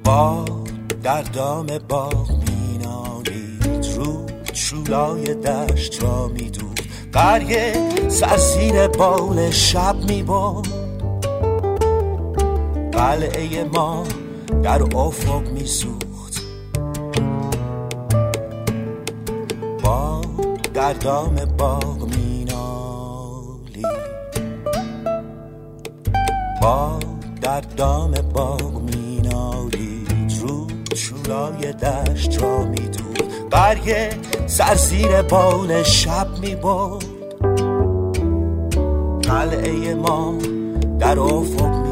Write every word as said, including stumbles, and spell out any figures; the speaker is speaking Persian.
با در دام باغ مینالید، رود شولای دشت را میدود، قریه سرزیر بال شب میبرد، قلعه ما در افق میسوخت. با در دام باغ مینالید، با در دام باغ مینالید، رود شولای دشت را میدود، قریه سرزیر بال شب میبرد، قلعه ما در افق